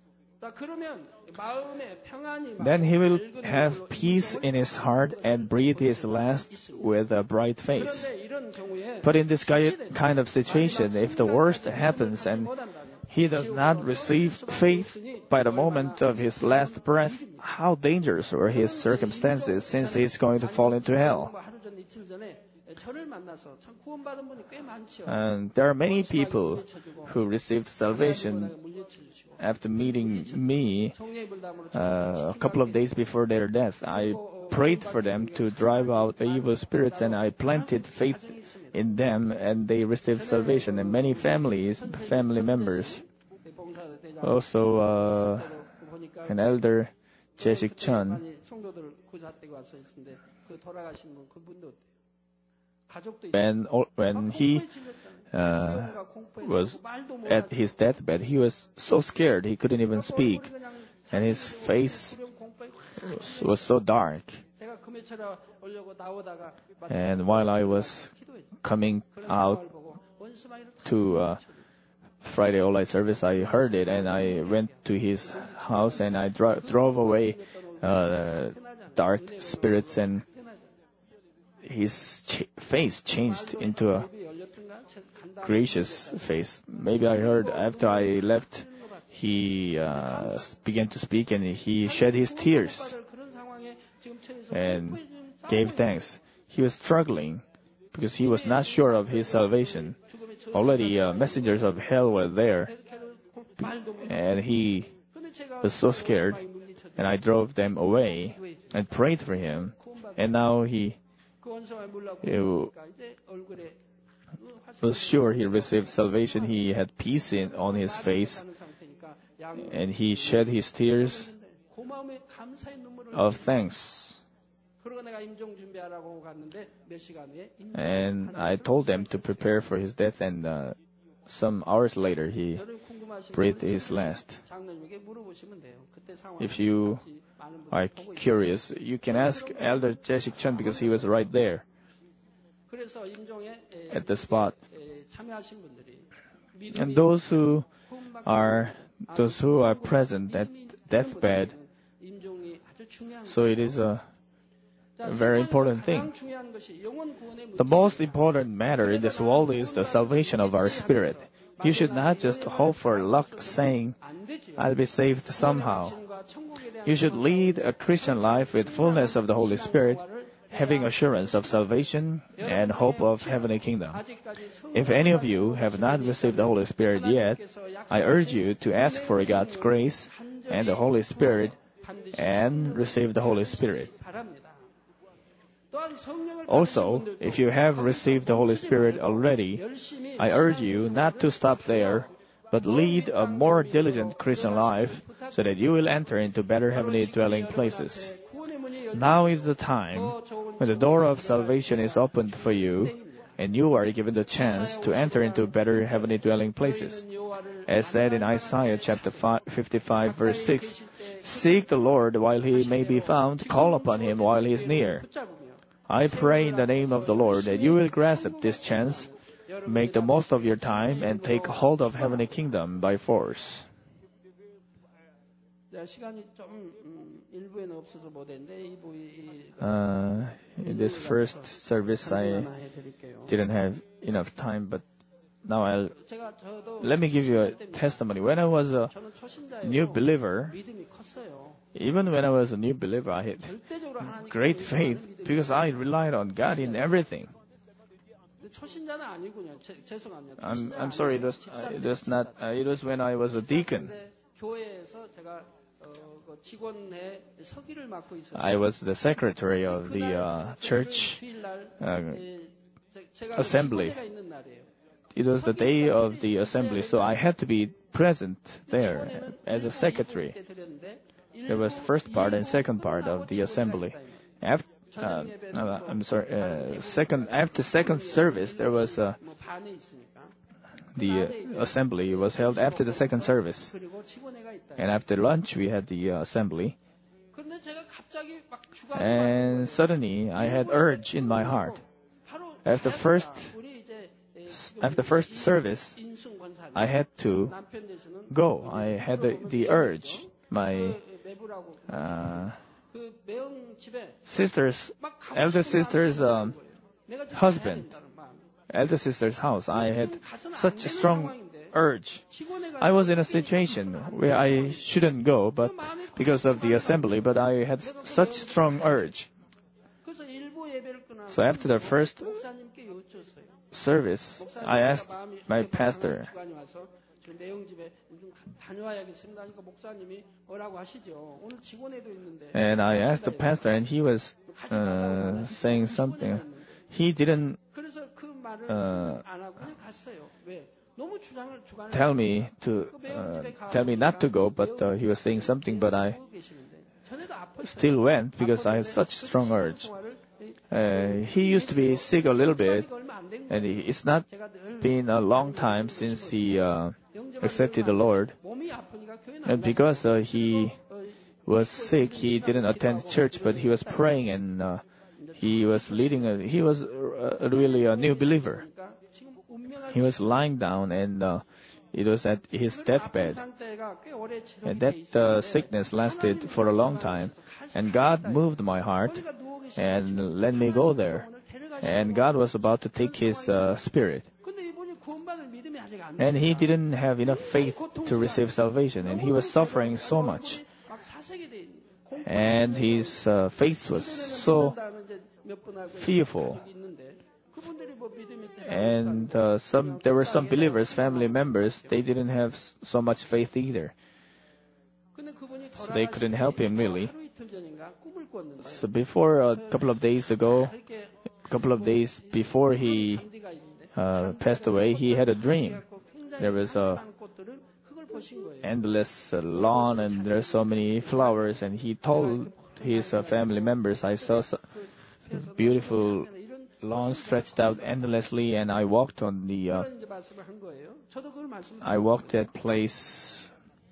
Then he will have peace in his heart and breathe his last with a bright face. But in this kind of situation, if the worst happens and he does not receive faith by the moment of his last breath, how dangerous are his circumstances, since he is going to fall into hell. And there are many people who received salvation after meeting me a couple of days before their death. I prayed for them to drive out the evil spirits, and I planted faith in them, and they received salvation. And many family members. Also, an elder, Jae-sik Chun, when he was at his deathbed, he was so scared he couldn't even speak, and his face was so dark. And while I was coming out to Friday All-Night service, I heard it, and I went to his house, and I drove away dark spirits, and his face changed into a gracious face. Maybe I heard after I left, he began to speak, and he shed his tears and gave thanks. He was struggling because he was not sure of his salvation. Already messengers of hell were there, and he was so scared, and I drove them away and prayed for him, and now he was sure he received salvation. He had peace on his face, and he shed his tears of thanks. And I told them to prepare for his death, and some hours later he breathed his last. If you are curious, you can ask Elder Jae-sik Chun, because he was right there at the spot. And those who are present at deathbed, so it is a very important thing. The most important matter in this world is the salvation of our spirit. You should not just hope for luck, saying, "I'll be saved somehow." You should lead a Christian life with fullness of the Holy Spirit, having assurance of salvation and hope of heavenly kingdom. If any of you have not received the Holy Spirit yet, I urge you to ask for God's grace and the Holy Spirit and receive the Holy Spirit. Also, if you have received the Holy Spirit already, I urge you not to stop there, but lead a more diligent Christian life so that you will enter into better heavenly dwelling places. Now is the time when the door of salvation is opened for you, and you are given the chance to enter into better heavenly dwelling places. As said in Isaiah chapter 55, verse 6, "Seek the Lord while he may be found, call upon him while he is near." I pray in the name of the Lord that you will grasp this chance, make the most of your time, and take hold of heavenly kingdom by force. In this first service, I didn't have enough time, but now let me give you a testimony. When I was a new believer, I had great faith because I relied on God in everything. I'm sorry, it was when I was a deacon. I was the secretary of the church assembly. It was the day of the assembly, so I had to be present there as a secretary. There was first part and second part of the assembly. I'm sorry, after second service, there was 뭐 반에 있으니까. the assembly was held after the second service. 그리고 직원회가 있다. And after lunch, we had the assembly. 근데 제가 갑자기 막 주가 And suddenly, I had urge in my heart. After first service, 인순 권사님 I had to 남편 되시는 go. I had the urge. My 매부라고 그 매형 집에 sister's, 막 가고 elder 싶은 sister's 마음이 있는 거예요. 내가 지금 husband, 가야 된다는 마음이. elder sister's house. I had 가서는 안 such a 되는 strong 상황인데 urge. 직원회가 I was in a situation where I shouldn't go, but because of the assembly, but I had such strong urge. 그래서 일부 예배를 끊어 So after the first 목사님께 여쭈었어요. service, I asked my pastor, 주관이 와서 저 매형 집에 좀 다녀와야겠습니다. 하니까 목사님이 뭐라고 하시죠. 오늘 직원회도 있는데. and I asked the pastor, and he was saying something. He didn't 그래서 그 말을 안 하고 그냥 갔어요. 왜? 너무 주관을 tell me not to go, but he was saying something, but I still went because I had such strong urge. He used to be sick a little bit, and it's not been a long time since he accepted the Lord. And because he was sick, he didn't attend church, but he was praying and he was really a new believer. He was lying down and it was at his deathbed. And that sickness lasted for a long time. And God moved my heart and let me go there. And God was about to take his spirit. And he didn't have enough faith to receive salvation. And he was suffering so much. And his face was so fearful. And there were some believers, family members, they didn't have so much faith either. So they couldn't help him really. So before a couple of days before he passed away, he had a dream. There was a endless lawn and there are so many flowers, and he told his family members, I saw beautiful lawn stretched out endlessly, and I walked on I walked that place.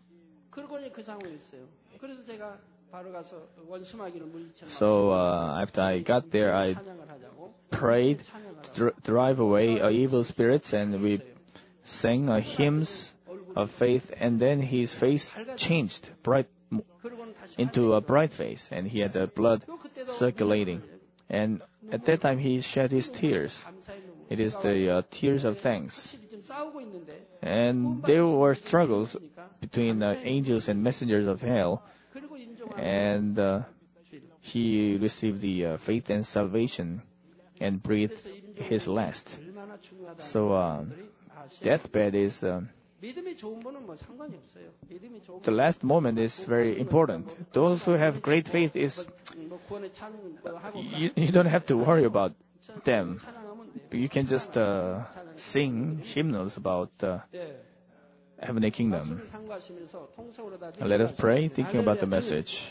So after I got there, I prayed to drive away evil spirits, and we sang hymns of faith, and then his face changed into a bright face, and he had the blood circulating. And at that time, he shed his tears. It is the tears of thanks. And there were struggles between angels and messengers of hell. And he received the faith and salvation and breathed his last. So deathbed is... the last moment is very important. Those who have great faith you don't have to worry about them. You can just sing hymnals about heavenly kingdom. Let us pray, thinking about the message.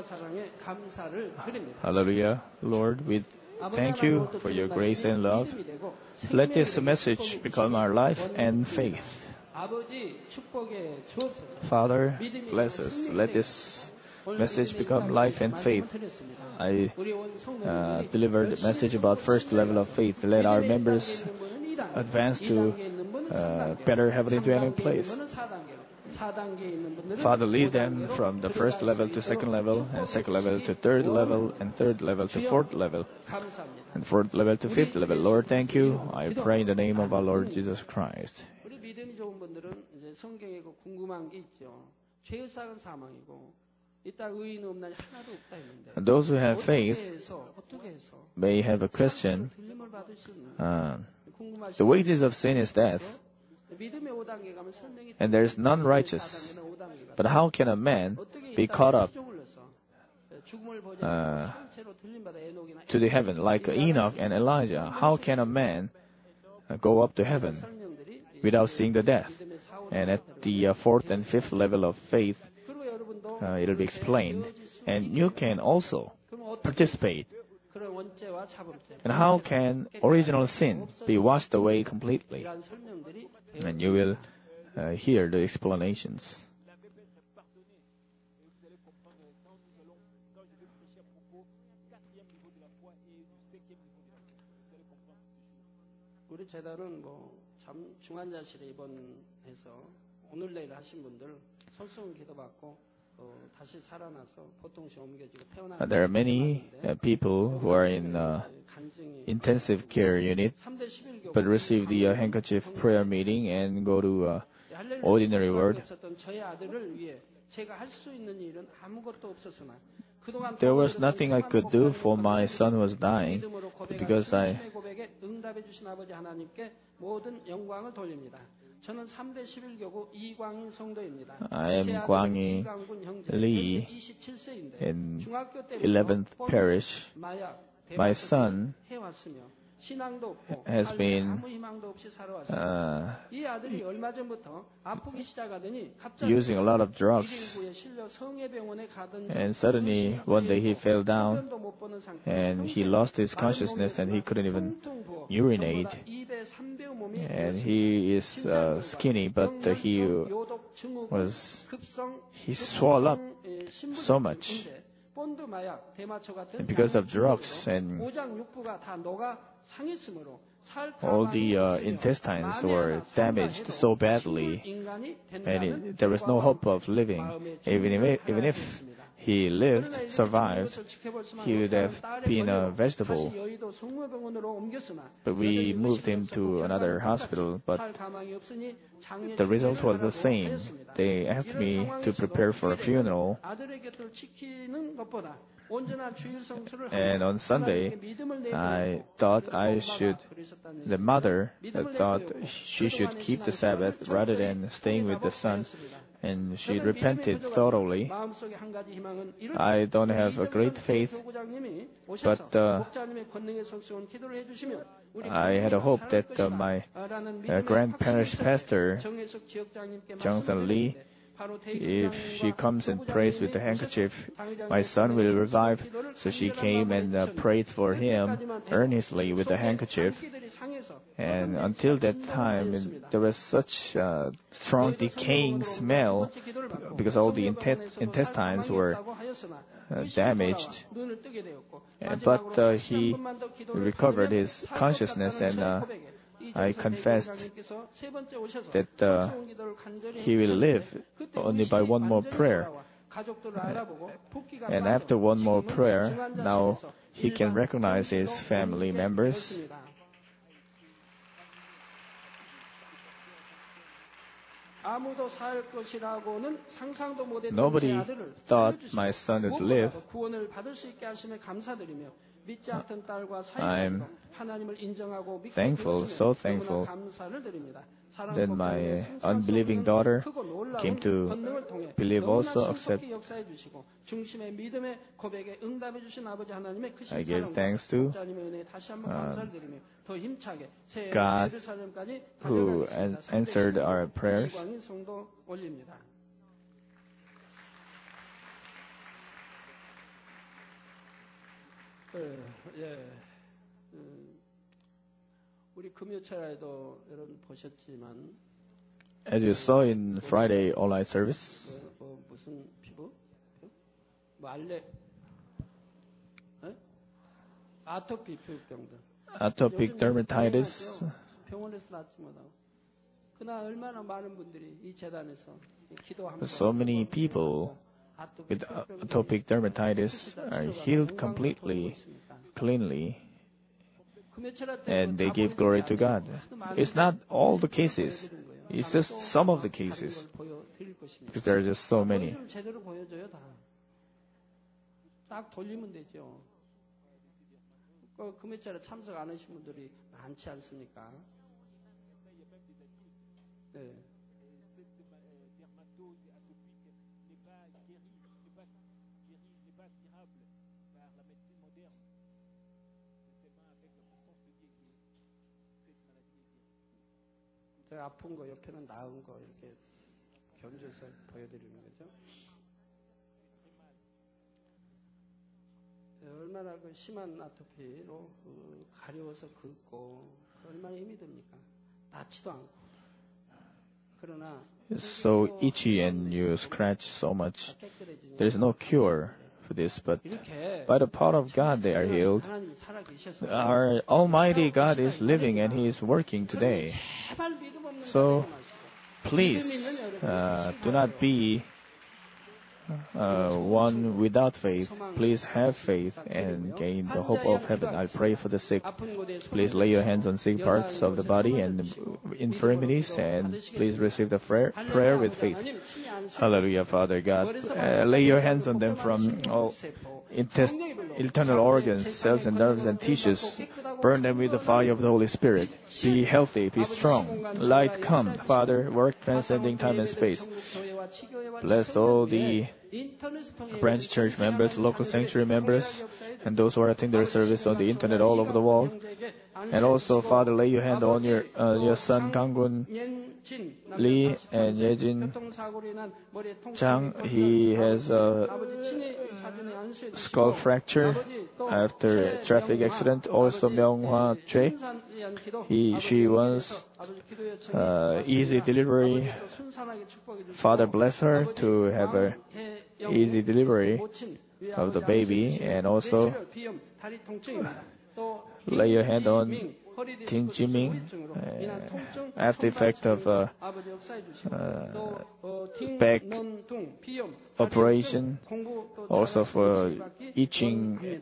Hallelujah. Lord, we thank you for your grace and love. Let this message become our life and faith. Father, bless us. Let this message become life and faith. I delivered a message about first level of faith. Let our members advance to better heavenly dwelling place. Father, lead them from the first level to second level, and second level to third level, and third level to fourth level, and fourth level to fifth level. Lord, thank you. I pray in the name of our Lord Jesus Christ. 믿음이 좋은 분들은 이제 성경에 궁금한 게 있죠. 죄의 삭은 사망이고 이따 의인은 없나니 하나도 없다 했는데. And those who have faith may have a question. The wages of sin is death, and there is none righteous. But how can a man be caught up to the heaven like Enoch and Elijah? How can a man go up to heaven without seeing the death? And at the fourth and fifth level of faith, it will be explained. And you can also participate 번째와 차범죄. And how can original sin be washed away completely? 이러한 설명들이 And you will hear the explanations. 우리 재단은 참 중환자실에 입원해서 오늘 내일 하신 분들 손수건 기도받고 다시 살아나서 보통시 옮겨지고 태어나. There are many people who are in intensive care unit, but receive the handkerchief prayer meeting and go to ordinary ward. 저의 아들을 위해 제가 할 수 있는 일은 아무것도 없었으나 There was nothing I could do for my son who was dying because 고백에 응답해 주신 아버지 하나님께 모든 영광을 돌립니다. 저는 3대 11교구 이광인 성도입니다. I am Gwang Lee in 11th Parish. My son has been using a lot of drugs, and suddenly one day he fell down and he lost his consciousness and he couldn't even urinate, and he is skinny, but he swelled up so much. And because of drugs, and all the intestines were damaged so badly, and there was no hope of living. Even if he lived, survived, he would have been a vegetable. But we moved him to another hospital, but the result was the same. They asked me to prepare for a funeral, and on Sunday, I thought the mother thought she should keep the Sabbath rather than staying with the son, and she repented thoroughly. I don't have a great faith, but I had a hope that my grand parish pastor, Jung-sun Lee, if she comes and prays with the handkerchief, my son will revive. So she came and prayed for him earnestly with the handkerchief. And until that time, there was such a strong decaying smell because all the intestines were damaged. But he recovered his consciousness, and I confessed that he will live only by one more prayer. And after one more prayer, now he can recognize his family members. Nobody thought my son would live. I'm thankful, so thankful, that my unbelieving daughter came to believe also, except I gave thanks to God who answered our prayers. As you saw in Friday all-night service, atopic dermatitis. So many people with atopic dermatitis are healed completely, cleanly, and they give glory to God. It's not all the cases. It's just some of the cases, because there are just so many. 금요일에 참석 안 하신 분들이 많지 않습니까? 네. 제가 아픈 거 옆에는 나은 거 이렇게 견줘서 보여드리는 거죠. 얼마나 그 심한 아토피로 가려워서 긁고 얼마나 힘이 듭니까? 낫지도 않고. 그러나 It's so itchy and you scratch so much. There's no cure for this, but by the power of God they are healed. Our Almighty God is living and He is working today. So please do not be one without faith. Please have faith and gain the hope of heaven. I pray for the sick. Please lay your hands on sick parts of the body and infirmities, and please receive the prayer with faith. Hallelujah, Father God. Lay your hands on them from all internal organs, cells and nerves and tissues. Burn them with the fire of the Holy Spirit. Be healthy, be strong. Light come. Father, work transcending time and space. Bless all the branch church members, local sanctuary members, and those who are attending their service on the internet all over the world. And also, Father, lay your hand on your son, Kanggun Lee and Yejin Chang. He has a skull fracture after a traffic accident. Also, Myung-hwa Choi. She wants easy delivery. Father, bless her to have a easy delivery of the baby, and also lay your hand on Ting Jiming after effect of back operation, also for itching,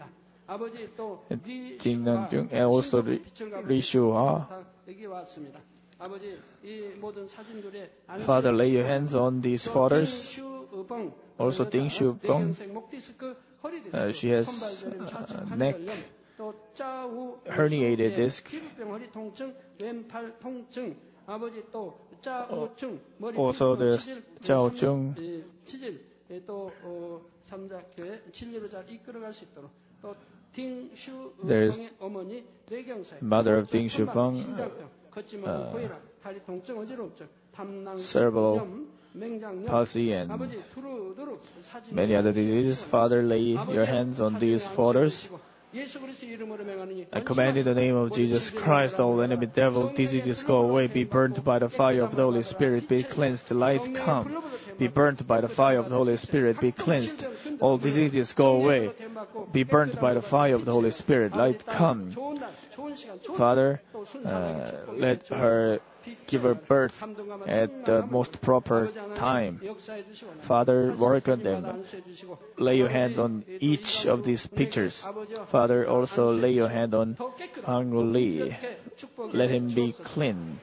and also Ri Shu-ha. Father, lay your hands on these fathers. Also, Ding Shu-bong, she has neck herniated disc. Also, there's Zhao Chung. There's mother of Ding Shu-bong, cerebral palsy and many other diseases. Father, lay your hands on these fathers. I command in the name of Jesus Christ, all enemy devil, diseases go away, be burnt by the fire of the Holy Spirit, be cleansed, light come, be burnt by the fire of the Holy Spirit, be cleansed, all diseases go away, be burnt by the fire of the Holy Spirit, light come. Father, let her give her birth at the most proper time. Father, work on them. Lay your hands on each of these pictures. Father, also lay your hand on Kanggun Lee. Let him be clean.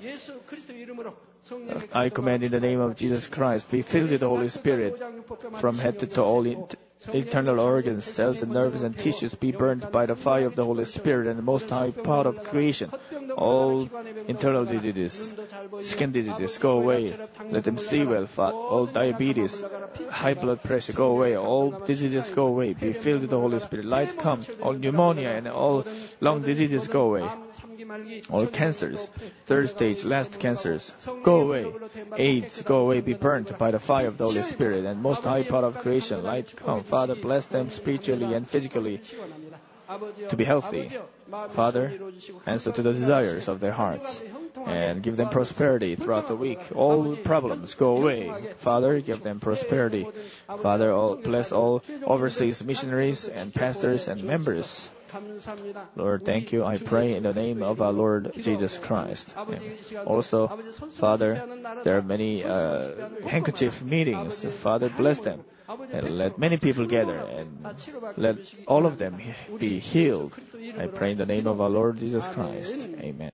I command in the name of Jesus Christ, be filled with the Holy Spirit from head to toe. All internal organs, cells and nerves and tissues be burned by the fire of the Holy Spirit and the most high part of creation. All internal diseases, skin diseases go away. Let them see well. All diabetes, high blood pressure go away. All diseases go away. Be filled with the Holy Spirit. Light come. All pneumonia and all lung diseases go away. All cancers, third stage, last cancers, go away. AIDS, go away, be burnt by the fire of the Holy Spirit and most high part of creation. Light come. Father, bless them spiritually and physically to be healthy. Father, answer to the desires of their hearts and give them prosperity throughout the week. All problems go away. Father, give them prosperity. Father, bless all overseas missionaries and pastors and members. Lord, thank you. I pray in the name of our Lord Jesus Christ. Also, Father, there are many handkerchief meetings. Father, bless them. And let many people gather and let all of them be healed. I pray in the name of our Lord Jesus Christ. Amen.